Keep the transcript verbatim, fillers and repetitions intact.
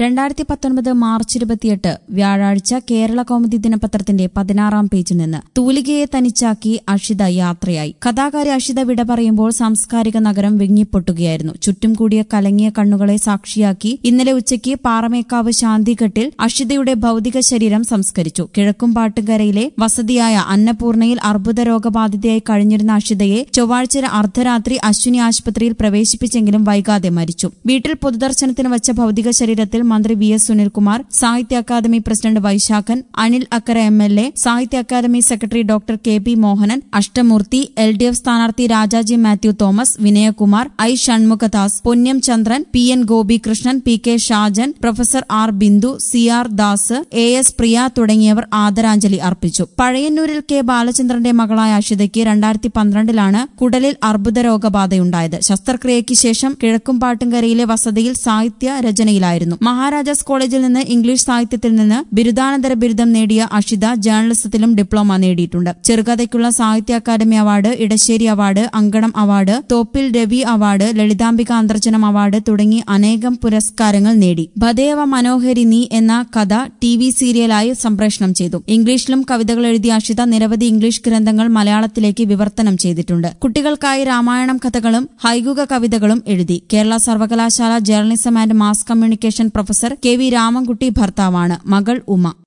രണ്ടായിരത്തി പത്തൊൻപത് മാർച്ച് ഇരുപത്തിയെട്ട് വ്യാഴാഴ്ച കേരള കൗമുദി ദിനപത്രത്തിന്റെ പതിനാറാം പേജിൽ നിന്ന് തൂലികയെ തനിച്ചാക്കി അഷിത യാത്രയായി. കഥാകാരി അഷിത വിട പറയുമ്പോൾ സാംസ്കാരിക നഗരം വിങ്ങിപ്പൊട്ടുകയായിരുന്നു. ചുറ്റും കൂടിയ കലങ്ങിയ കണ്ണുകളെ സാക്ഷിയാക്കി ഇന്നലെ ഉച്ചയ്ക്ക് പാറമേക്കാവ് ശാന്തിഘട്ടിൽ അഷിതയുടെ ഭൌതിക ശരീരം സംസ്കരിച്ചു. കിഴക്കുംപാട്ടുകരയിലെ വസതിയായ അന്നപൂർണയിൽ അർബുദ രോഗബാധിതയായി കഴിഞ്ഞിരുന്ന അഷിതയെ ചൊവ്വാഴ്ച അർദ്ധരാത്രി അശ്വിനി ആശുപത്രിയിൽ പ്രവേശിപ്പിച്ചെങ്കിലും വൈകാതെ മരിച്ചു. വീട്ടിൽ പൊതുദർശനത്തിന് വച്ച ഭൌതിക ശരീരത്തിൽ മന്ത്രി V S Sunilkumar, Sahitya Akademi president Vaisakhan, Anil Akkara M L A, Sahitya Akademi secretary doctor K P Mohanan, Ashtamoorthy, L D F സ്ഥാനാർത്ഥി Rajaji Mathew Thomas, Vinayakumar, I Shanmukhadas, Ponnam Chandran, P N Gopikrishnan, P K Shajan, professor R Bindu, C R Das, A S Priya തുടങ്ങിയവർ ആദരാഞ്ജലി അർപ്പിച്ചു. പഴയന്നൂരിൽ കെ ബാലചന്ദ്രന്റെ മകളായ അഷിതയ്ക്ക് രണ്ടായിരത്തി പന്ത്രണ്ടിലാണ് കുടലിൽ അർബുദ രോഗബാധയുണ്ടായത്. ശസ്ത്രക്രിയയ്ക്ക് ശേഷം കിഴക്കുംപാട്ടുകരയിലെ വസതിയിൽ സാഹിത്യ രചനയിലായിരുന്നു. മഹാരാജാസ് കോളേജിൽ നിന്ന് ഇംഗ്ലീഷ് സാഹിത്യത്തിൽ നിന്ന് ബിരുദാനന്തര ബിരുദം നേടിയ അഷിത ജേർണലിസത്തിലും ഡിപ്ലോമ നേടിയിട്ടുണ്ട്. ചെറുകഥയ്ക്കുള്ള Sahitya Akademi award, Edasseri award, Ankanam award, Thoppil Ravi award, Lalithambika Antharjanam award തുടങ്ങി അനേകം പുരസ്കാരങ്ങൾ നേടി. ഭദേവ മനോഹരി നീ എന്ന കഥ ടി വി സീരിയലായി സംപ്രേഷണം ചെയ്തു. ഇംഗ്ലീഷിലും കവിതകൾ എഴുതിയ അഷിത നിരവധി ഇംഗ്ലീഷ് ഗ്രന്ഥങ്ങൾ മലയാളത്തിലേക്ക് വിവർത്തനം ചെയ്തിട്ടുണ്ട്. കുട്ടികൾക്കായി രാമായണം കഥകളും ഹൈകുക കവിതകളും എഴുതി. കേരള സർവകലാശാല journalism and mass communication professor K V Ramankutty ഭർത്താവാണ്. മകൾ ഉമ.